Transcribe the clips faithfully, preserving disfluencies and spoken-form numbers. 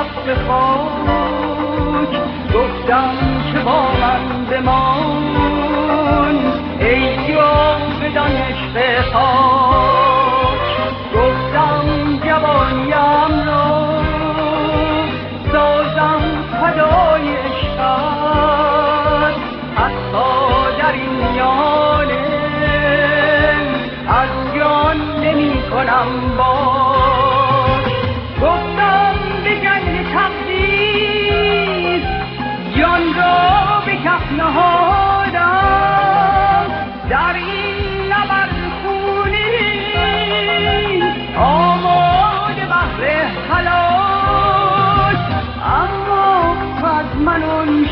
رفت به خاک، گفتم که با من بمان ای جاودان عشق خاک. گفتم جوانیم را سازم فدای عشقت، حتی در این میانه از جان نمی کنم باک. گفتم به جنگ تقدیر جان را به کف نهادم، در این نبرد خونی آماده بهر هلاک. اما از من آن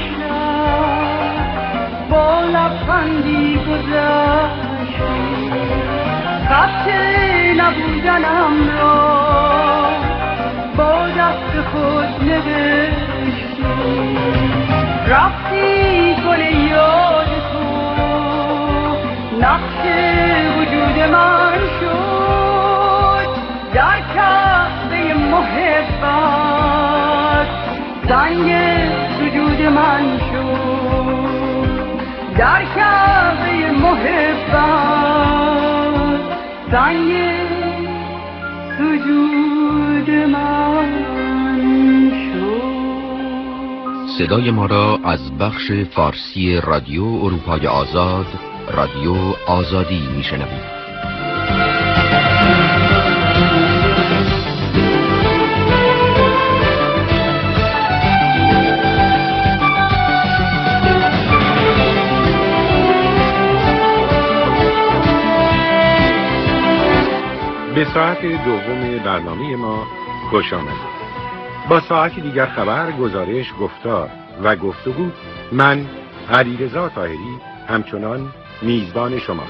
شب با لبخندی گذشتی، خط نبودنم را با دست خود نوشتی. رفتی گل یاد تو نقش وجود من شد، در کعبه محبت سنگ سجود من شد، در کعبه محبت سنگ سجود من شد. صدای ما را از بخش فارسی رادیو اروپای آزاد، رادیو آزادی میشنوید. به ساعت دوم برنامه ما خوش آمدید. با ساعتی دیگر خبر، گزارش، گفتار و گفتگو، من علیرضا طاهری همچنان میزبان شما.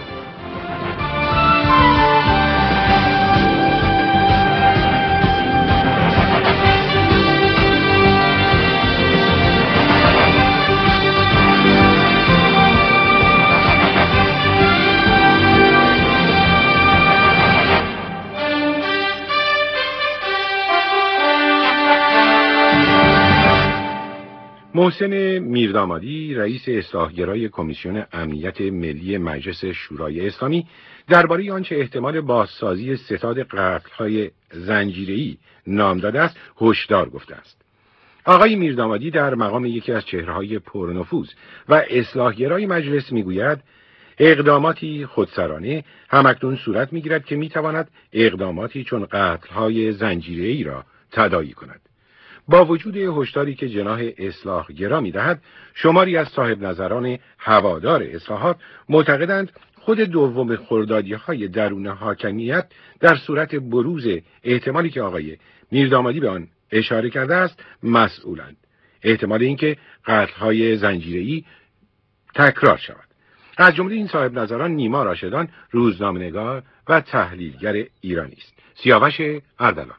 محسن میردامادی، رئیس اصلاحگرای کمیسیون امنیت ملی مجلس شورای اسلامی، درباره آنچه احتمال بازسازی ستاد قتل‌های زنجیره‌ای نام داده است، هشدار گفته است. آقای میردامادی در مقام یکی از چهره‌های پرنفوذ و اصلاحگرای مجلس میگوید اقداماتی خودسرانه همکنون صورت میگیرد که میتواند اقداماتی چون قتل‌های زنجیره‌ای را تداعی کند. با وجود هشداری که جناح اصلاحگرا می‌دهد، شماری از صاحب نظران هوادار اصلاحات معتقدند خود دوم خردادی‌های درون حاکمیت در صورت بروز احتمالی که آقای میردامادی به آن اشاره کرده است مسئولند. احتمال اینکه قتل‌های زنجیره‌ای تکرار شود. از جمله این صاحب نظران نیما راشدان، روزنامه‌نگار و تحلیلگر ایرانی است. سیاوش اردلان.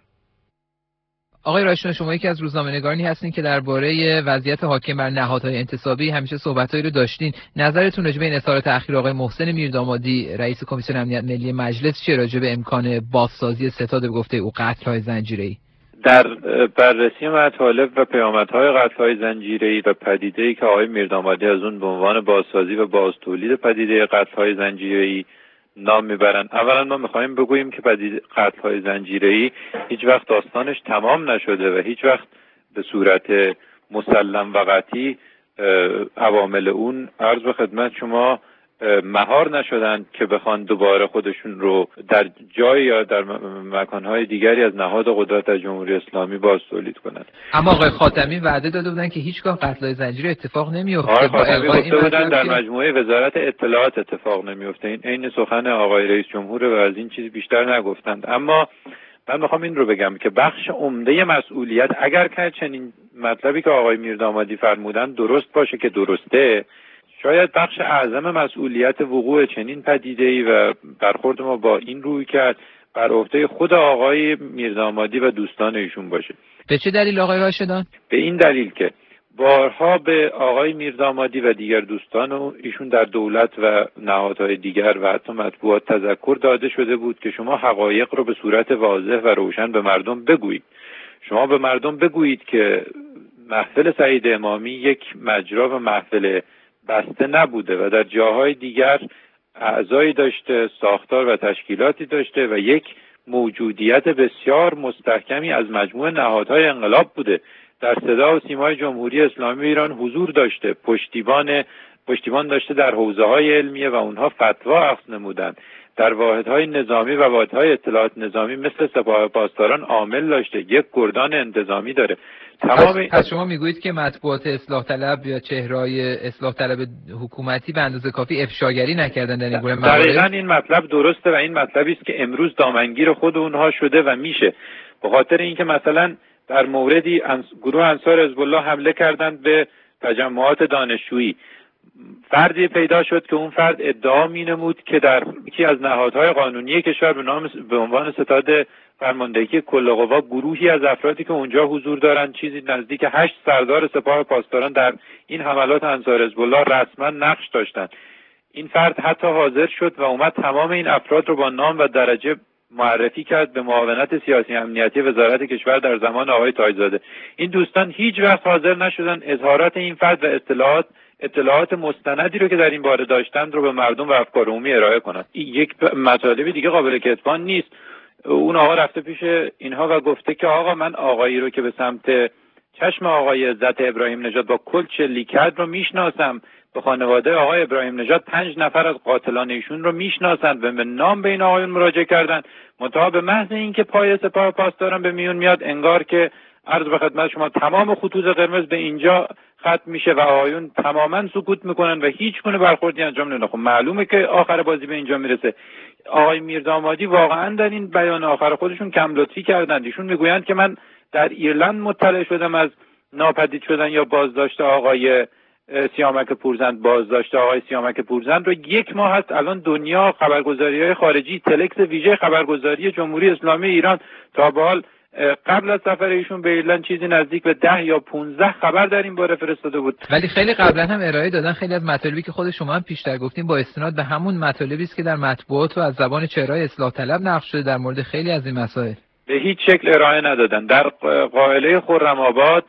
آقای راشدان، شما یکی از روزنامه‌نگارانی هستین که درباره وضعیت حاکم بر نهادهای انتصابی همیشه صحبتایی رو داشتین. نظرتون راجع به این اظهارات اخیر آقای محسن میردامادی، رئیس کمیسیون امنیت ملی مجلس، چه راجع به امکان بازسازی ستاد به گفته او قتل‌های زنجیره‌ای؟ در بررسی مطالب و پیامدهای قتل‌های زنجیره‌ای و پدیده‌ای که آقای میردامادی از اون به عنوان بازسازی و بازتولید پدیده قتل‌های زنجیره‌ای نام میبرن، اولا ما میخوایم بگوییم که پدیده قتل‌های زنجیره‌ای هیچ وقت داستانش تمام نشده و هیچ وقت به صورت مسلم و قطعی عوامل اون عرض به خدمت شما مهار نشدن که بخوان دوباره خودشون رو در جای یا در مکانهای دیگری از نهاد قدرت در جمهوری اسلامی باز تولید کنند. اما آقای خاتمی وعده داده بودن که هیچگاه قتل‌های زنجیره اتفاق نمیفته. آقای خاتمی گفته بودن در مجموعه وزارت اطلاعات اتفاق نمیفته. این عین سخن آقای رئیس جمهور و از این چیز بیشتر نگفتند. اما من میخوام این رو بگم که بخش عمده مسئولیت اگر که چنین مطلبی که آقای میردامادی فرمودن درست باشه که درسته، شاید بخش اعظم مسئولیت وقوع چنین پدیده‌ای و برخورد ما با این روی کرد بر عهده خود آقای میردامادی و دوستان ایشون باشه. به چه دلیل آقای راشدان؟ به این دلیل که بارها به آقای میردامادی و دیگر دوستان و ایشون در دولت و نهادهای دیگر و حتی مطبوعات تذکر داده شده بود که شما حقایق رو به صورت واضح و روشن به مردم بگویید. شما به مردم بگویید که محفل سعید امامی یک مجرا و محفل بسته نبوده و در جاهای دیگر اعضایی داشته، ساختار و تشکیلاتی داشته و یک موجودیت بسیار مستحکمی از مجموع نهادهای انقلاب بوده، در صدا و سیمای جمهوری اسلامی ایران حضور داشته، پشتیبان پشتیبان داشته در حوزه‌های علمیه و اونها فتوا اخذ نمودند، در واحدهای نظامی و واحدهای اطلاعات نظامی مثل سپاه پاسداران عامل داشته، یک گردان انتظامی داره. تمام پس, پس شما میگویید که مطبوعات اصلاح طلب یا چهره‌های اصلاح طلب حکومتی به اندازه کافی افشاگری نکردن در این گونه موارد؟ دقیقاً این مطلب درسته و این مطلبی است که امروز دامنگیر خود اونها شده و میشه. به خاطر اینکه مثلا در موردی انس... گروه انصار حزب الله حمله کردند به تجمعات دانشجویی، فردی پیدا شد که اون فرد ادعا مینمود که در یکی از نهادهای قانونی کشور به نام به عنوان ستاد فرماندهی کل قوا گروهی از افرادی که اونجا حضور دارند چیزی نزدیک هشت سردار سپاه پاسداران در این حملات انصار حزب الله رسما نقش داشتند. این فرد حتی حاضر شد و اومد تمام این افراد رو با نام و درجه معرفی کرد به معاونت سیاسی امنیتی وزارت کشور در زمان آقای تاجزاده. این دوستان هیچ وقت حاضر نشدن اظهارات این فرد و اطلاعات اطلاعات مستندی رو که در این باره داشتند رو به مردم و افکار عمومی ارائه کنند. یک مطالب دیگه قابل کتمان نیست. اون آقا رفته پیش اینها و گفته که آقا من آقایی رو که به سمت چشم آقای عزت ابراهیم نژاد با کل چلی کرد رو میشناسم، به خانواده آقای ابراهیم نژاد پنج نفر از قاتلان ایشون رو میشناسند و به نام به این آقایون مراجعه کردند، منتها به محض اینکه پای سپاه پاسداران به میون میاد انگار که عرض به خدمت شما تمام خطوط قرمز به اینجا ختم میشه و آقایون تماما سکوت میکنن و هیچ گونه برخوردی انجام نمیدن. خب معلومه که آخر بازی به اینجا میرسه. آقای میردامادی واقعا در این بیان آخر خودشون کم لطفی کردند. ایشون میگویند که من در ایرلند مطلع شدم از ناپدید شدن یا بازداشت آقای سیامک پورزند. بازداشت آقای سیامک پورزند رو یک ماه هست الان دنیا خبرگزاری‌های خارجی تلکس ویژه خبرگزاری جمهوری اسلامی ایران تا به حال قبل از سفر ایشون به ایرلند چیزی نزدیک به ده یا پونزده خبر در این باره فرستاده بود. ولی خیلی قبلا هم ارائه دادن. خیلی از مطالبی که خود شما هم پیشتر گفتیم با استناد به همون مطالبی است که در مطبوعات و از زبان چهره‌های اصلاح طلب نقل شده در مورد خیلی از این مسائل. به هیچ شکل ارائه ندادن. در قائله خرم‌آباد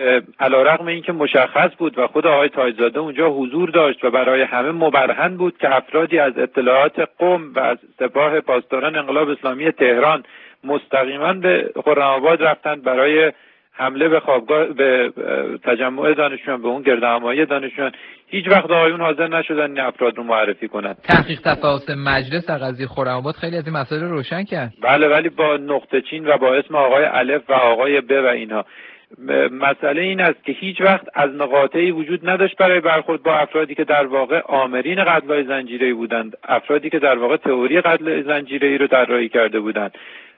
علیرغم اینکه مشخص بود و خود آقای تاجزاده اونجا حضور داشت و برای همه مبرهن بود که افرادی از اطلاعات قم و از سپاه پاسداران انقلاب اسلامی تهران مستقیما به خرم‌آباد رفتند برای حمله به خوابگاه به تجمع دانشجویان، به اون گردهمایی دانشجویان، هیچ وقت آقایون حاضر نشدن این افراد رو معرفی کنند. تحقیق تفاوت مجلس در قضیه خرم‌آباد خیلی از این مسائل رو روشن کرد. بله، ولی با نقطه چین و با اسم آقای الف و آقای ب و اینها. مسئله این است که هیچ وقت از مقاطعی وجود نداشت برای برخورد با افرادی که در واقع آمرین قتل‌های زنجیره‌ای بودند، افرادی که در واقع تئوری قتل زنجیره‌ای رو طراحی کرده بودند.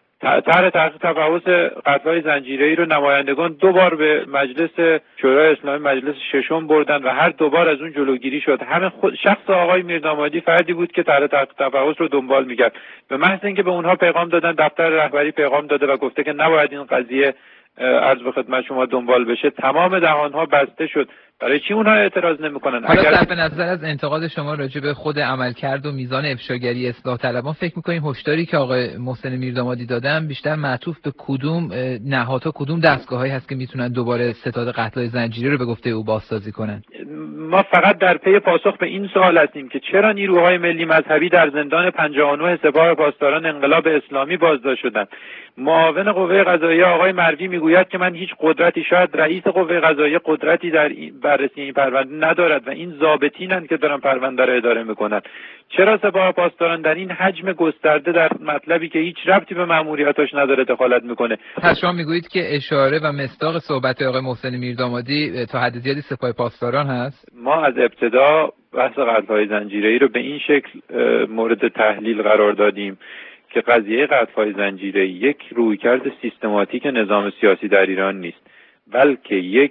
طرح تحقیق تفحص قتل‌های زنجیره‌ای رو نمایندگان دو بار به مجلس شورای اسلامی مجلس ششم بردن و هر دو بار از اون جلوگیری شد. همه خود شخص آقای میردامادی فردی بود که طرح تحقیق تفحص رو دنبال می‌کرد. به محض اینکه به اونها پیغام دادن، دفتر رهبری پیغام داده و گفته که نباید این قضیه عرض به خدمت شما دنبال بشه، تمام دهانها بسته شد. برای چی اونها اعتراض نمی‌کنن؟ حالا اگر صرف نظر از انتقاد شما راجع به خود عملکرد و میزان افشاگری اصلاح طلبان، فکر می‌کنیم هشداری که آقای محسن میردامادی دادن بیشتر معطوف به کدوم نهادها، کدوم دستگاه‌هایی هست که میتونن دوباره ستاد قتل‌های زنجیره رو به گفته او بازسازی کنن؟ ما فقط در پی پاسخ به این سوال هستیم که چرا نیروهای ملی مذهبی در زندان پنجاه و نه سپاه پاسداران انقلاب اسلامی بازداشت شدند. معاون قوه قضاییه آقای مروی میگوید که من هیچ قدرتی، شاید رئیس قوه قضاییه قدرتی در بررسی این پرونده ندارد و این ضابطینند که دارن پرونده را اداره میکنند. چرا سپاه پاسداران در این حجم گسترده در مطلبی که هیچ ربطی به مأموریتاش نداره دخالت میکنه؟ پس شما میگویید که اشاره و مصداق صحبت آقای محسن میردامادی تا حد زیادی سپاه پاسداران هست؟ ما از ابتدا بحث قتل‌های زنجیره‌ای رو به این شکل مورد تحلیل قرار دادیم که قضیه قتل‌های زنجیره‌ای یک رویکرد سیستماتیک نظام سیاسی در ایران نیست، بلکه یک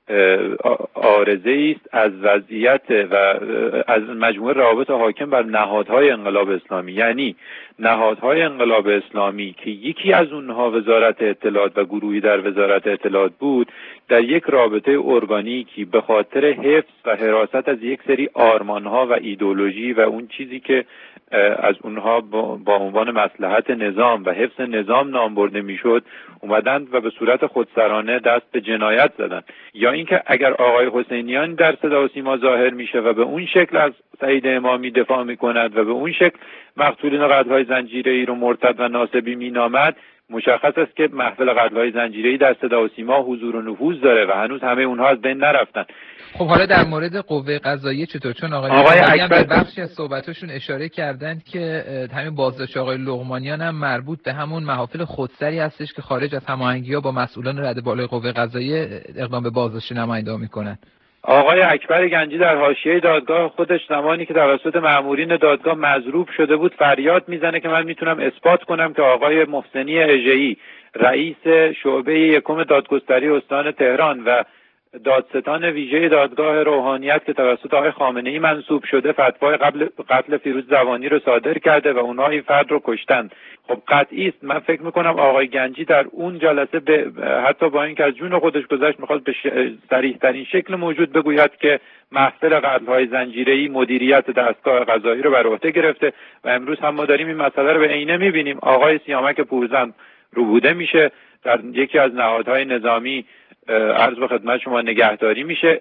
عارضه است از وضعیت و از مجموعه روابط حاکم بر نهادهای انقلاب اسلامی. یعنی نهادهای انقلاب اسلامی که یکی از اونها وزارت اطلاعات و گروهی در وزارت اطلاعات بود، در یک رابطه ارگانیکی به خاطر حفظ و حراست از یک سری آرمانها و ایدئولوژی و اون چیزی که از اونها با عنوان مصلحت نظام و حفظ نظام نام برده میشد اومدند و به صورت خودسرانه دست به جنایت زدند. یا اینکه اگر آقای حسینیان در صدا و سیما ظاهر میشه و به اون شکل از سعید امامی دفاع میکند و به اون شکل مقتولین قتل‌های زنجیره‌ای رو مرتد و ناصبی مینامد، مشخص است که محفل قتل‌های زنجیره‌ای در صدا و سیما حضور و نفوذ داره و هنوز همه اونها از بین نرفتن. خب حالا در مورد قوه قضاییه چطور؟ چون آقای, آقای اکبر اکبر به بخشی از صحبتاشون اشاره کردند که همین بازداشت آقای لقمانیان هم مربوط به همون محافل خودسری هستش که خارج از هماهنگی‌ها با مسئولان رده بالای قوه قضاییه اقدام به بازداشت نماینده‌ها میکنن. آقای اکبر گنجی در حاشیه دادگاه خودش زمانی که توسط مأمورین دادگاه مضروب شده بود فریاد میزنه که من میتونم اثبات کنم که آقای محسنی اژه‌ای رئیس شعبه یکم دادگستری استان تهران و دادستان ویژه دادگاه روحانیت که توسط آقای خامنه‌ای منصوب شده فتوای قبل قتل فیروز زوانی رو صادر کرده و اونها این فرد رو کشتن. خب قطعی است. من فکر میکنم آقای گنجی در اون جلسه به حتی با اینکه از جون خودش گذشت میخواد به صریح ترین شکل موجود بگوید که محفل قتل‌های زنجیره‌ای مدیریت دستگاه قضایی رو بر عهده گرفته و امروز هم ما داریم این مسئله رو به عینه میبینیم. آقای سیامک پورزن روبوده میشه در یکی از نهادهای نظامی، عرض به خدمت شما نگهداری میشه،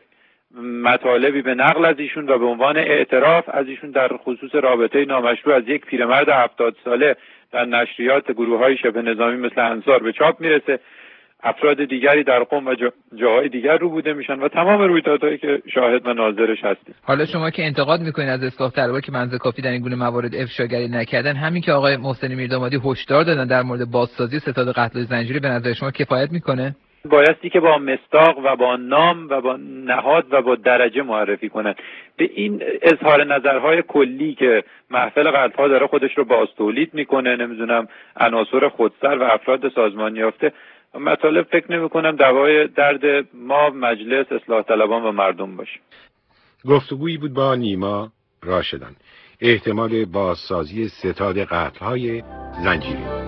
مطالبی به نقل از ایشون و به عنوان اعتراف از ایشون در خصوص رابطه نامشروع از یک پیرمرد هفتاد ساله در نشریات گروه‌های شبه نظامی مثل انصار به چاپ میرسه. افراد دیگری در قم و جاهای دیگر رو بوده میشن و تمام رویدادهایی که شاهد و ناظرش هستید. حالا شما که انتقاد میکنین از اصلاح طلبها که منزل کافی در این گونه موارد افشاگری نکردن، همین که آقای محسن میردامادی هشدار دادن در مورد بازسازی ستاد قتل زنجیره، به نظر شما کفایت میکنه؟ بایستی که با مصداق و با نام و با نهاد و با درجه معرفی کنند. به این اظهار نظرهای کلی که محفل قتل‌ها داره خودش رو باز تولید میکنه، نمیدونم عناصر خودسر و افراد سازمان یافته، مطالب فکر نمی کنم دوای درد ما مجلس اصلاح طلبان و مردم باشه. گفتگویی بود با نیما راشدان. احتمال بازسازی ستاد قتل‌های زنجیره.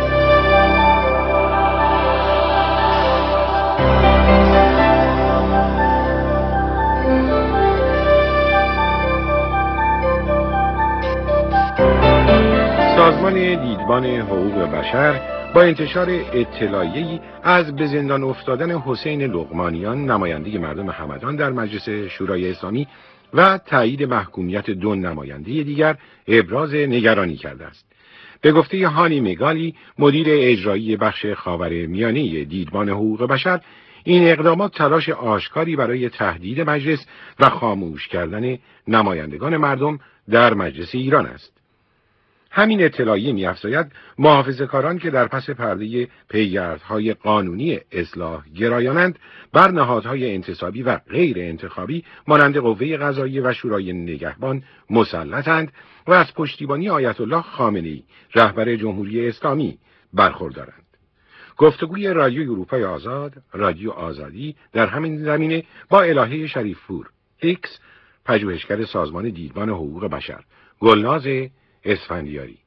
سازمان دیدبان حقوق بشر با انتشار اطلاعیه‌ای از به زندان افتادن حسین لقمانیان نماینده مردم همدان در مجلس شورای اسلامی و تایید محکومیت دو نماینده دیگر ابراز نگرانی کرده است. به گفته هانی میگالی مدیر اجرایی بخش خاورمیانه دیدبان حقوق بشر، این اقدامات تلاش آشکاری برای تهدید مجلس و خاموش کردن نمایندگان مردم در مجلس ایران است. همین اطلاعیه می‌افزاید محافظه‌کاران که در پس پرده پیگردهای قانونی اصلاح گرایانند بر نهادهای انتصابی و غیر انتخابی مانند قوه قضاییه و شورای نگهبان مسلطند و از پشتیبانی آیت الله خامنه‌ای رهبر جمهوری اسلامی برخوردارند. گفتگوی رادیو اروپای آزاد، رادیو آزادی در همین زمینه با الهه شریفپور، ایکس، پژوهشگر سازمان دیدبان حقوق بشر، گلناز اسفندیاری.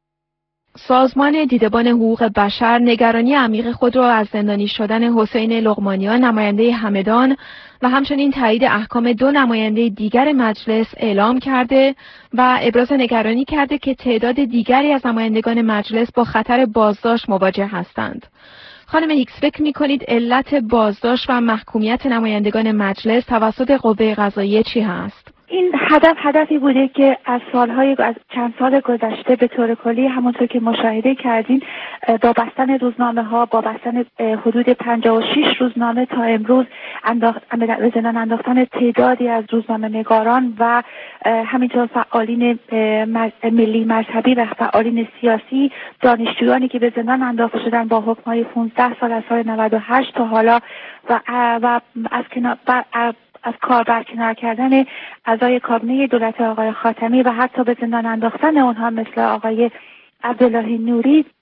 سازمان دیدبان حقوق بشر نگرانی عمیق خود را از زندانی شدن حسین لقمانیان نماینده همدان و همچنین تایید احکام دو نماینده دیگر مجلس اعلام کرده و ابراز نگرانی کرده که تعداد دیگری از نمایندگان مجلس با خطر بازداشت مواجه هستند. خانم هیکس، فکر می‌کنید علت بازداشت و محکومیت نمایندگان مجلس توسط قوه قضاییه چی هست؟ این هدف هدفی بوده که از سالهای از چند سال گذشته به طور کلی همونطور که مشاهده کردین با بستن روزنامه ها، با بستن حدود پنجاه و شش روزنامه تا امروز انداخت به زندان انداختن تعدادی از روزنامه نگاران و همینطور فعالین ملی مذهبی و فعالین سیاسی، دانشجویانی که به زندان انداخته شدن با حکم‌های پانزده سال از سال نود و هشت تا حالا و و از کنار از کار برکنار کردن اعضای کابینه دولت آقای خاتمی و حتی به زندان انداختن اونها مثل آقای عبداللهی نوری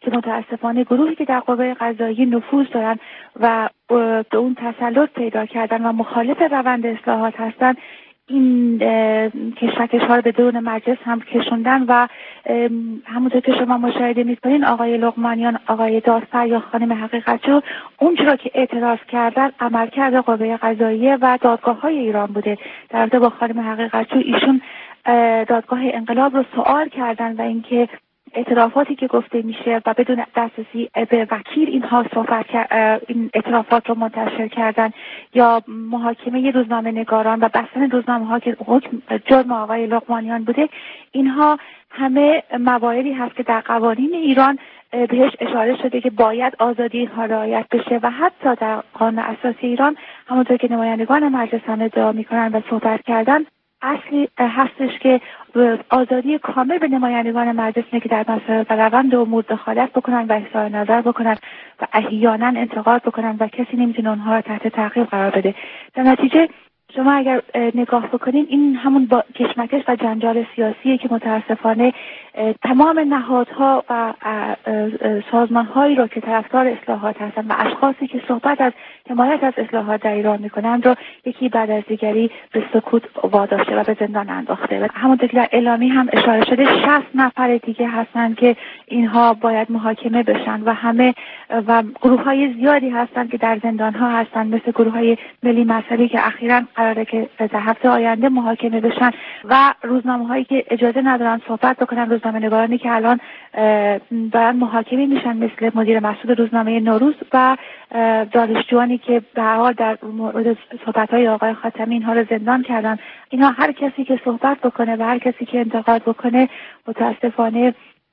که متاسفانه گروهی که در قوه قضاییه نفوذ دارن و به اون تسلط پیدا کردن و مخالف روند اصلاحات هستن، این کشمکش ها رو به درون مجلس هم کشوندن و همونطور که شما مشاهده می‌کنین آقای لقمانیان، آقای دادفر یا خانم حقیقتجو اونجا که اعتراض کردن عملکرد قوه قضاییه و دادگاه های ایران بوده. در رابطه با خانم حقیقتجو ایشون دادگاه انقلاب رو سوال کردن و اینکه اعترافاتی که گفته میشه و بدون دسترسی به وکیل اینها صحبت این اعترافات رو منتشر کردن، یا محاکمه روزنامه نگاران و بستن روزنامه ها که حکم جرم آقای لقمانیان بوده، اینها همه مواردی هست که در قوانین ایران بهش اشاره شده که باید آزادی اینها رعایت بشه و حتی در قانون اساسی ایران همونطور که نمایندگان مجلس هم ادعا میکنن و صحبت کردن اصلی هستش که آزادی کامل به نمایندگان مجلس که در مسائل و روند امور دخالت بکنن و اظهار نظر بکنن و احیانا انتقاد بکنن و کسی نمیتونه اونها رو تحت تعقیب قرار بده. در نتیجه شما اگر نگاه بکنین این همون با کشمکش و جنجال سیاسیه که متاسفانه تمام نهادها و سازمانهایی رو که طرفدار اصلاحات هستن و اشخاصی که صحبت از حمایت از اصلاحات در ایران میکنن رو یکی بعد از دیگری به سکوت واداشته و به زندان انداخته. و همونطور که در اعلامی هم اشاره شده شصت نفر دیگه هستن که اینها باید محاکمه بشن و همه و گروه های زیادی هستن که در زندان ها هستن، مثل گروه های ملی مذهبی که اخیراً قراره که در هفته آینده محاکمه بشن و روزنامه هایی که اجازه ندارن صحبت بکنن، روزنامه نگارانی که الان دارن محاکمه میشن مثل مدیر مسئول روزنامه نوروز و دانشجویانی که به هر حال در مورد صحبت های آقای خاتمی اینها رو زندان کردن. اینها هر کسی که صحبت بکنه و هر کسی که انتقاد بکنه متاسفانه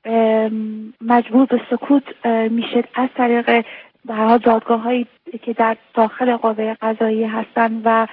مجبور به سکوت میشه از طریق به هر حال دادگاه‌هایی که در داخل قوه قضاییه هستند و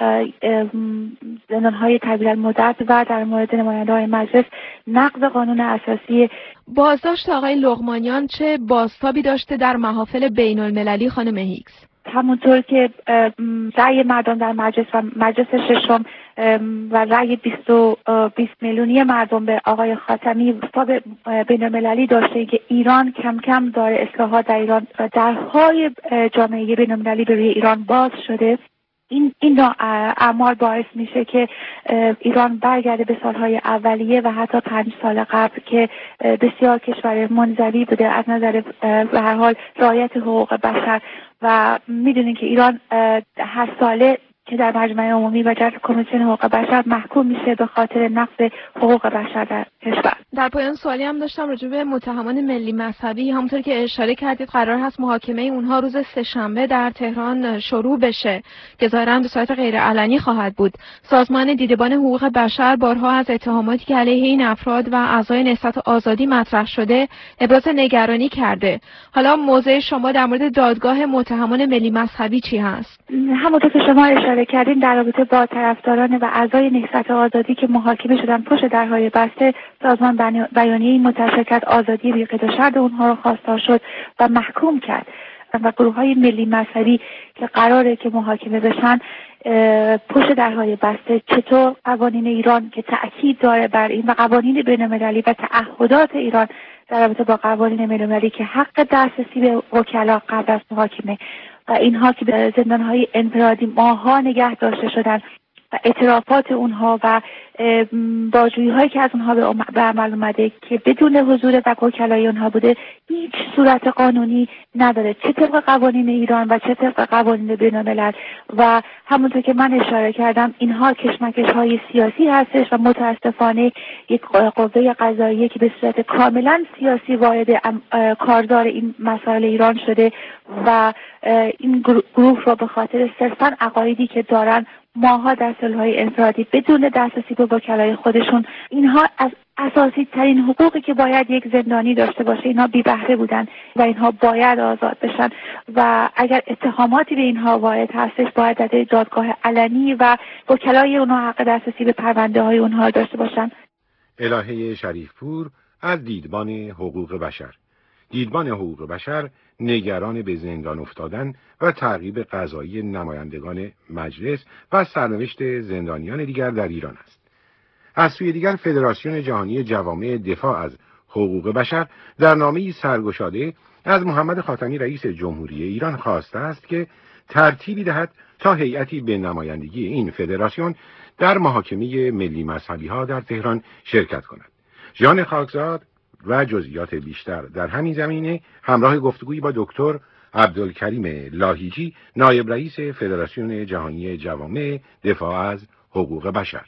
زندان‌های طویل المدت و در مورد نماینده‌های مجلس نقض قانون اساسی. بازداشت آقای لقمانیان چه بازتابی داشته در محافل بین المللی خانم هیکس؟ همونطور که رأی مردم در مجلس و مجلس ششم و رأی بیست میلیونی مردم به آقای خاتمی خطاب بین المللی داشته که ایران کم کم داره اصلاحات در ایران و درهای جامعه بین المللی به روی ایران باز شده، این این اعمال باعث میشه که ایران برگرده به سالهای اولیه و حتی پنج سال قبل که بسیار کشور منزوی بوده از نظر به هر حال رعایت حقوق بشر. و میدونین که ایران هر ساله که در مجمع عمومی و جلسه کمیسیون حقوق بشر محکوم میشه به خاطر نقض حقوق بشر در کشور. در پایان سوالی هم داشتم راجع به متهمان ملی مذهبی. همونطور که اشاره کردید قرار هست محاکمه اونها روز سه‌شنبه در تهران شروع بشه که ظاهراً به صورت غیر علنی خواهد بود. سازمان دیدبان حقوق بشر بارها از اتهاماتی که علیه این افراد و اعضای نهضت آزادی مطرح شده ابراز نگرانی کرده. حالا موضع شما در مورد دادگاه متهمان ملی مذهبی چی هست؟ همونطور که شما اشاره کردین در رابطه با طرفداران و اعضای نهضت آزادی که محاکمه شدن پشت درهای بسته، سازمان بیانیه‌ای منتشر کرد آزادی بی قید و شرط اونها رو خواستار شد و محکوم کرد و گروه‌های ملی مذهبی که قراره که محاکمه بشن پشت درهای بسته چطور قوانین ایران که تأکید داره بر این و قوانین بین‌المللی و تعهدات ایران در رابطه با قوانین بین‌المللی که حق دسترسی به وکلا قبل از محاکمه و اینها که به زندان‌های انفرادی ماها نگه داشته شدن و اعترافات اونها و بازجویی‌هایی که از اونها به عمل اومده که بدون حضور و وکلای اونها بوده هیچ صورت قانونی نداره، چه طبق قوانین ایران و چه طبق قوانین بین‌الملل. و همونطور که من اشاره کردم اینها کشمکش‌های سیاسی هستش و متاسفانه یک قوه قضاییه که به صورت کاملا سیاسی وارد کارزار این مسائل ایران شده و این گروه را به خاطر صرفاً عقایدی که دارن ماها در سلولهای انفرادی بدون دسترسی به وکلای خودشون، اینها از اساسی ترین حقوقی که باید یک زندانی داشته باشه اینها بی بهره بودن و اینها باید آزاد بشن و اگر اتهاماتی به اینها وارد هستش باید در دادگاه علنی و وکلای اونها حق دسترسی به پرونده های اونها داشته باشن. الهه شریفپور از دیدبان حقوق بشر. دیدبان حقوق بشر نگران به زندان افتادن و تعقیب قضایی نمایندگان مجلس و سرنوشت زندانیان دیگر در ایران است. از سوی دیگر فدراسیون جهانی جوامع دفاع از حقوق بشر در نامه‌ای سرگشاده از محمد خاتمی رئیس جمهوری ایران خواسته است که ترتیبی دهد تا هیئتی به نمایندگی این فدراسیون در محاکمه ملی مذهبی ها در تهران شرکت کند. ژان خاکزاد و جزئیات بیشتر در همین زمینه همراه گفتگویی با دکتر عبدالکریم لاهیجی، نایب رئیس فدراسیون جهانی جوامع دفاع از حقوق بشر.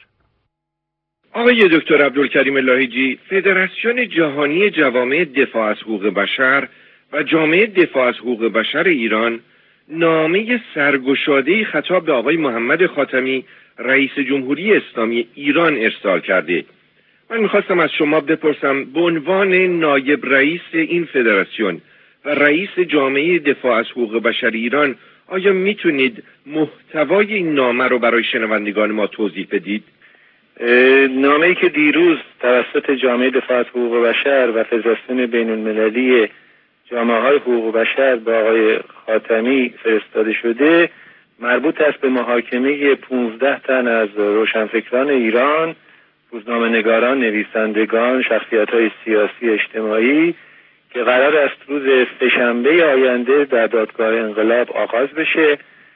آقای دکتر عبدالکریم لاهیجی، فدراسیون جهانی جوامع دفاع از حقوق بشر و جامعه دفاع از حقوق بشر ایران نامه سرگشاده‌ای خطاب به آقای محمد خاتمی رئیس جمهوری اسلامی ایران ارسال کرده. من میخواستم از شما بپرسم به عنوان نایب رئیس این فدراسیون و رئیس جامعه دفاع از حقوق بشر ایران آیا میتونید محتوای این نامه رو برای شنوندگان ما توضیح بدید؟ نامه‌ای که دیروز توسط جامعه دفاع از حقوق بشر و فدراسیون بین المللی جامعه های حقوق بشر به آقای خاتمی فرستاده شده مربوط است به محاکمه پانزده تن از روشنفکران ایران، روزنامه‌نگاران، نویسندگان، شخصیت‌های سیاسی اجتماعی که قرار است روز سه‌شنبه آینده در دادگاه انقلاب آغاز بشه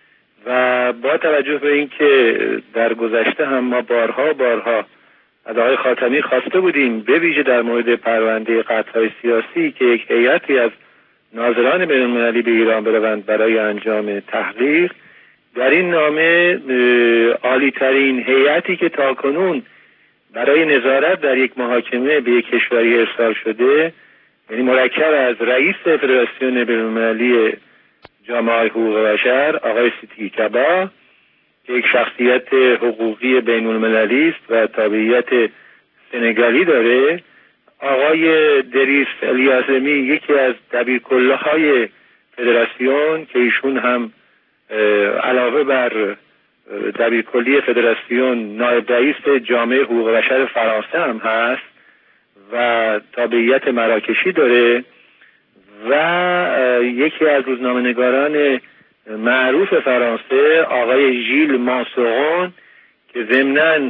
و با توجه به اینکه در گذشته هم ما بارها بارها از آقای خاتمی خواسته بودیم به ویژه در مورد پرونده قتل‌های سیاسی که یک هیئتی از ناظران بین‌المللی به ایران بروند برای انجام تحقیق، در این نامه عالی‌ترین هیئتی که تاکنون برای نظارت در یک محاکمه به یک کشوری ارسال شده، یعنی مرکب از رئیس فدراسیون بین‌المللی جامعه حقوق بشر آقای سیتی کبا که یک شخصیت حقوقی بین‌المللی است و تابعیت سنگالی داره، آقای دریس الیازمی یکی از دبیرکله‌های فدراسیون که ایشون هم علاوه بر دبیرکلی فدراسیون نایب رئیس جامعه حقوق بشر فرانسه هم هست و تابعیت مراکشی داره، و یکی از روزنامه‌نگاران معروف فرانسه آقای ژیل مانسورون که ضمناً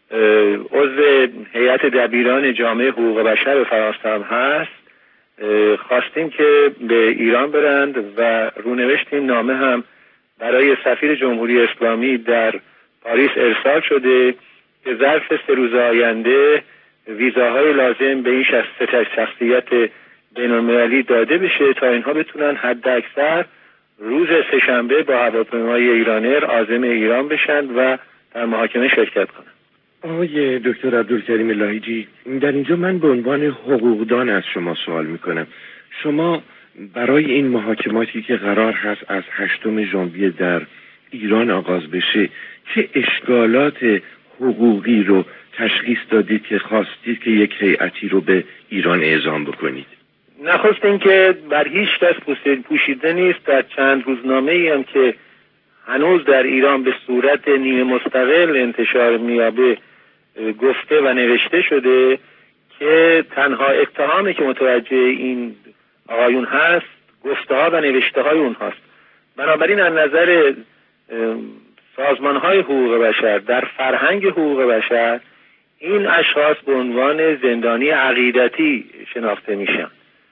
عضو هیئت دبیران جامعه حقوق بشر فرانسه هم هست، خواستیم که به ایران برند و رونوشت این نامه هم برای سفیر جمهوری اسلامی در پاریس ارسال شده که ظرف سه روز آینده ویزاهای لازم به این شخصیت بین‌المللی داده بشه تا اینها بتونن حد اکثر روز سه‌شنبه با هواپیمای ایرانر عازم ایران بشن و در محاکمه شرکت کنن. آقای دکتر عبدالکریم لاهیجی، در اینجا من به عنوان حقوقدان از شما سوال میکنم. شما برای این محاکماتی که قرار هست از هشتم ژانویه در ایران آغاز بشه چه اشکالات حقوقی رو تشخیص دادید که خواستید که یک هیئتی رو به ایران اعزام بکنید؟ نخست این که بر هیچ کس پوشیده نیست در چند روزنامه‌ای هم که هنوز در ایران به صورت نیمه مستقل انتشار میابه گفته و نوشته شده که تنها اتهامی که متوجه این آقایون هست گفته ها و نوشته های اونهاست. بنابراین از نظر سازمان های حقوق بشر در فرهنگ حقوق بشر این اشخاص به عنوان زندانی عقیدتی شناخته میشن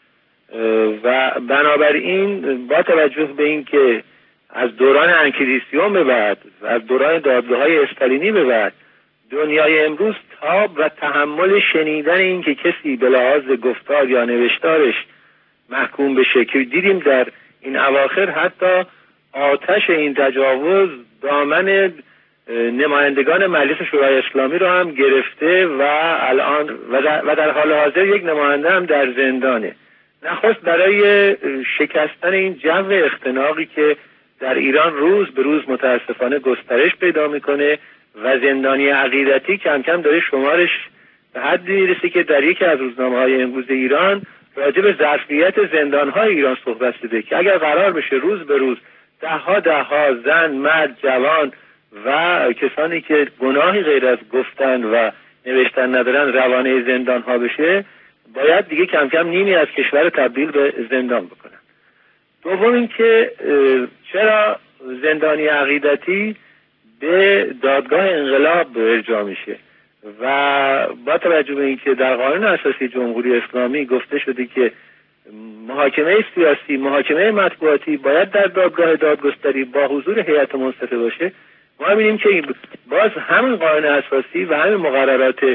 و بنابراین با توجه به این که از دوران انکیزیسیون به بعد از دوران دادگاه‌های استالینی به بعد دنیای امروز تاب و تحمل شنیدن این که کسی به لحاظ گفتار یا نوشتارش محکوم بشه که دیدیم در این اواخر حتی آتش این تجاوز دامن نمایندگان مجلس شورای اسلامی رو هم گرفته و الان و در حال حاضر یک نماینده هم در زندانه. نخست برای شکستن این جو اختناقی که در ایران روز به روز متاسفانه گسترش پیدا میکنه و زندانی عقیدتی کم کم داره شمارش به حدی میرسه که در یکی از روزنامه‌های امروز ایران راجع به ظرفیت زندان‌های ایران صحبت شده که اگر قرار بشه روز به روز ده ها ده ها زن، مرد، جوان و کسانی که گناهی غیر از گفتن و نوشتن ندارن روانه زندان‌ها بشه، باید دیگه کم کم نیمی از کشور تبدیل به زندان بکنن. دوم اینکه چرا زندانی عقیدتی به دادگاه انقلاب ارجاع میشه؟ و با توجه به اینکه در قانون اساسی جمهوری اسلامی گفته شده که محاکمه سیاسی، محاکمه مطبوعاتی باید در دادگاه دادگستری با حضور هیئت منصفه باشه، ما می‌بینیم که باز همین قانون اساسی و همین مقررات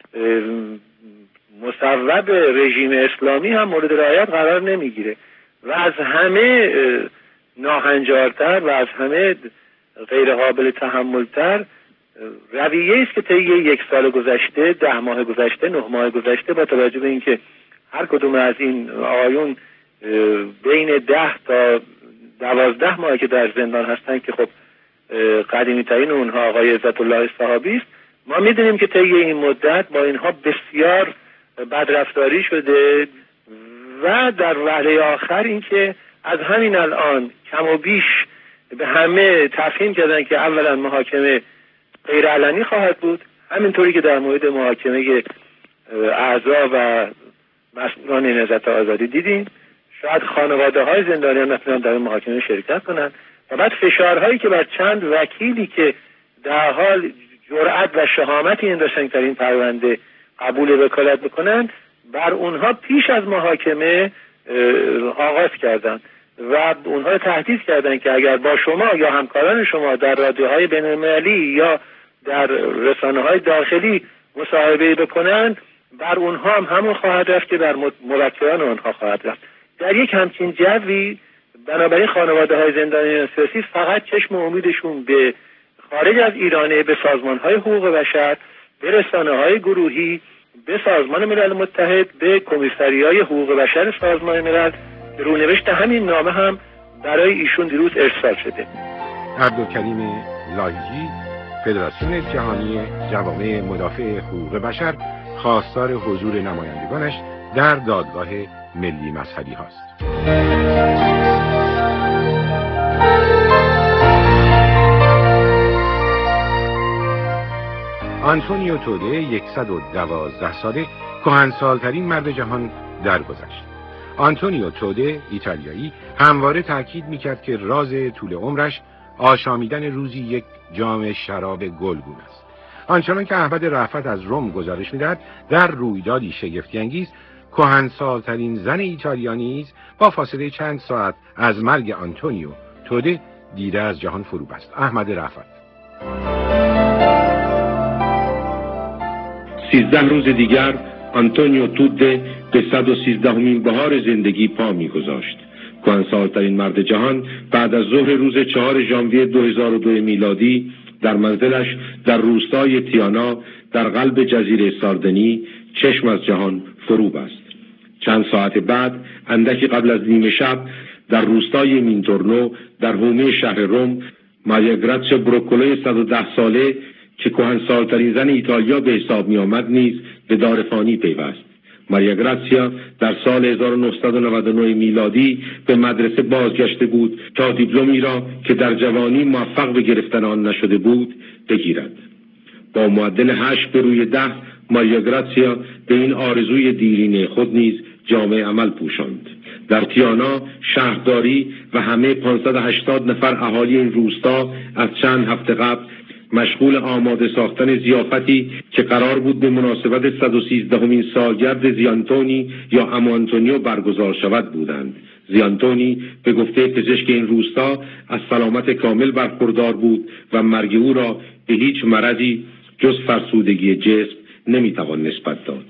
مصوب رژیم اسلامی هم مورد رعایت قرار نمیگیره و از همه ناهنجارتر و از همه غیر قابل تحملتر رویه است که طی یک سال گذشته، ده ماه گذشته، نه ماه گذشته، با توجه به اینکه هر کدوم از این آقایون بین ده تا دوازده ماه که در زندان هستن که خب قدیمی ترین اونها آقای عزت الله صحابی است، ما میدونیم که طی این مدت با اینها بسیار بدرفتاری شده و در وهله آخر اینکه از همین الان کم و بیش به همه تفهیم کردن که اولا محاکمه غیر علنی خواهد بود، همینطوری که در مورد محاکمه اعضا و مسئولان نهضت آزادی دیدیم. شاید خانواده های زندانیان نتونن در محاکمه شرکت کنن و بعد فشارهایی که بر چند وکیلی که در حال جرأت و شهامتی این داشتن که این پرونده قبول وکالت بکنن بر اونها پیش از محاکمه آغاز کردن و اونها تهدید کردن که اگر با شما یا همکاران شما در رادیوهای بین‌المللی یا در رسانه‌های داخلی مصاحبه بکنن بر اونها هم همون خواهد رفت که بر موکلان اونها خواهد رفت. در یک همچین جوی بنابراین خانواده‌های زندانیان سیاسی فقط چشم امیدشون به خارج از ایرانه، به سازمان‌های حقوق بشر، به رسانه‌های گروهی، به سازمان ملل متحد، به کمیسریای حقوق بشر سازمان ملل. رونوشت همین نامه هم برای ایشون دیروز ارسال شده. عبدالکریم لاهیجی، فدراسیون جهانی جوامع مدافع حقوق بشر، خواستار حضور نمایندگانش در دادگاه ملی مذهبی هاست. آنتونیو توده، صد و دوازده ساله، کهنسال‌ترین مرد جهان درگذشت. آنتونیو توده، ایتالیایی، همواره تاکید میکرد که راز طول عمرش آشامیدن روزی یک جام شراب گلگون است. آنچنان که احمد رأفت از روم گزارش میدهد، در رویدادی شگفتی انگیز کهنسال‌ترین زن ایتالیا نیز با فاصله چند ساعت از مرگ آنتونیو توده دیده از جهان فرو بست. احمد رأفت: سیزده روز دیگر آنتونیو توده به صد و سیزدهمین بهار زندگی پا می‌گذاشت. کهنسال‌ترین مرد جهان بعد از ظهر روز چهارم ژانویه دو هزار و دو میلادی در منزلش در روستای تیانا در قلب جزیره ساردنی چشم از جهان فرو بست. چند ساعت بعد، اندکی قبل از نیمه شب، در روستای مینتورنو در حومه شهر روم، ماریا گراتسیا بروکولوی صد و ده ساله که کهنسال‌ترین زن ایتالیا به حساب می آمد نیز به دار فانی پیوست. ماریا گراتسیا در سال هزار و نهصد و نود و نه میلادی به مدرسه بازگشته بود تا دیپلمی را که در جوانی موفق به گرفتن آن نشده بود بگیرد. با معدل هشت به روی ده، ماریا گراتسیا به این آرزوی دیرینه خود نیز جامه عمل پوشاند. در تیانا شهرداری و همه پانصد و هشتاد نفر اهالی این روستا از چند هفته قبل مشغول آماده ساختن ضیافتی که قرار بود به مناسبت صد و سیزدهمین سالگرد زیانتونی یا اموانتونیو برگزار شود بودند. زیانتونی به گفته پزشک این روستا از سلامت کامل برخوردار بود و مرگ او را به هیچ مرضی جز فرسودگی جسم نمیتوان نسبت داد.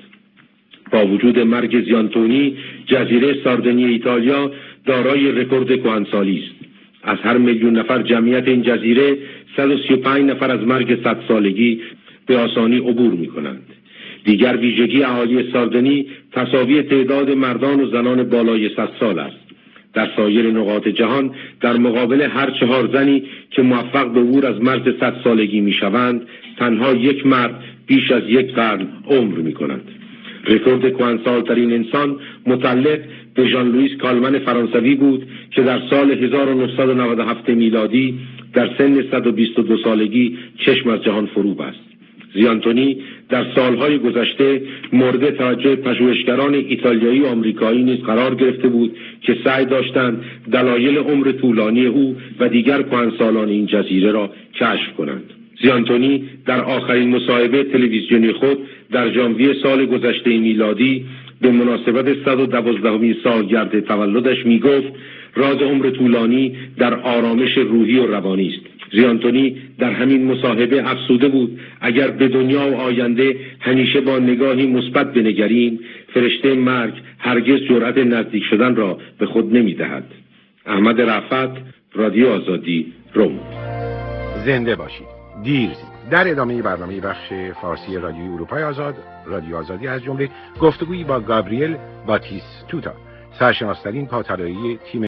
با وجود مرگ زیانتونی، جزیره ساردنی ایتالیا دارای رکورد کهنسالی است. از هر میلیون نفر جمعیت این جزیره، صد و سی و پنج نفر از مرگ صد سالگی به آسانی عبور می کنند. دیگر ویژگی اهالی ساردنی تساوی تعداد مردان و زنان بالای صد سال است. در سایر نقاط جهان در مقابل هر چهار زنی که موفق به عبور از مرز صد سالگی می شوند، تنها یک مرد بیش از یک قرن عمر می کند. رکورد کهنسال‌ترین انسان متعلق به ژان لوئیس کالمن فرانسوی بود که در سال هزار و نهصد و نود و هفت میلادی در سن صد و بیست و دو سالگی چشم از جهان فرو بست. زیانتونی در سالهای گذشته مورد توجه پژوهشگران ایتالیایی و آمریکایی نیز قرار گرفته بود که سعی داشتند دلایل عمر طولانی او و دیگر کهنسالان این جزیره را کشف کنند. زیانتونی در آخرین مصاحبه تلویزیونی خود در ژانویه سال گذشته میلادی به مناسبت صد و دوازدهمین سالگرد تولدش می گفت راز عمر طولانی در آرامش روحی و روانی است. زیانتونی در همین مصاحبه افسوده بود اگر به دنیا و آینده همیشه با نگاهی مثبت بنگریم، فرشته مرگ هرگز جرأت نزدیک شدن را به خود نمی دهد. احمد رفعت، رادیو آزادی، روم. زنده باشید. دیرزید. در ادامه برنامه بخش فارسی رادیو اروپای آزاد، رادیو آزادی از جمله گفتگویی با گابریل باتیستوتا، سرشناس‌ترین پاطلایی تیم